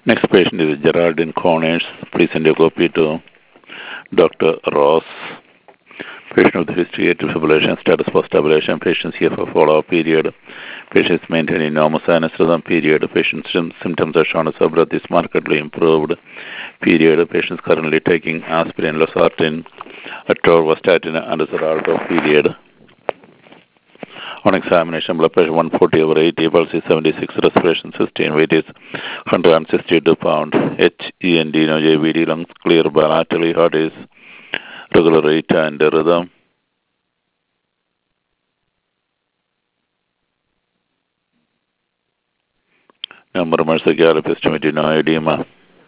Next patient is Geraldine Cornish. Please send a copy to Dr. Ross. Patient with history, atrial fibrillation, status post-ablation. Patients here for follow-up period. Patients maintaining normal sinus rhythm period. Patient's symptoms are shown as breath is markedly improved period. Patients currently taking aspirin, losartan, atorvastatin, and Xarelto period. On examination, blood pressure 140/80, pulse is 76, respiration 16, weight is 162 pounds. HEND, no JVD, lungs clear bilaterally, heart is regular rate and rhythm. No murmurs, gallop estimated, no edema.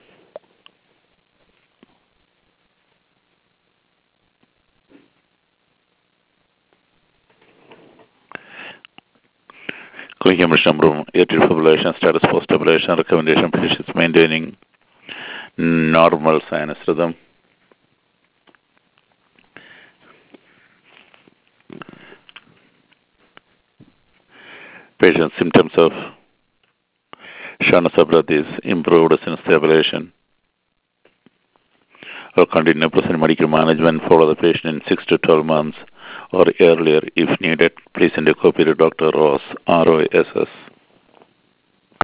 Clinical syndrome, atrial fibrillation, status post-ablation, recommendation patients maintaining normal sinus rhythm. Patient symptoms of shortness of breath is improved since the ablation. Or continue present medical management, follow the patient in 6 to 12 months or earlier if needed. Please send a copy to Dr. Ross, ROSS.